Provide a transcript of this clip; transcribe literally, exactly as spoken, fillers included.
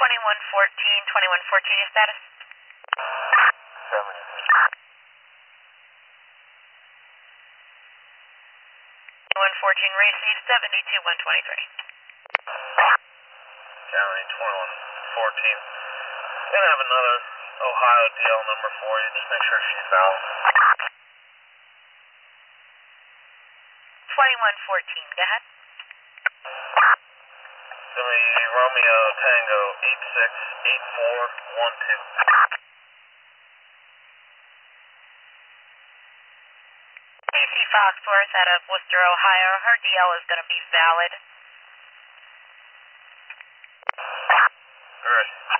twenty-one fourteen, twenty-one fourteen, your status? seventy. twenty-one fourteen, receive seventy-two one twenty-three. County twenty-one fourteen. Gonna have another Ohio D L number for you. Just make sure she's out. twenty-one fourteen, go ahead. It's gonna be Romeo Tango eight six eight four one two. A C Foxworth out of Worcester, Ohio. Her D L is going to be valid. Alright.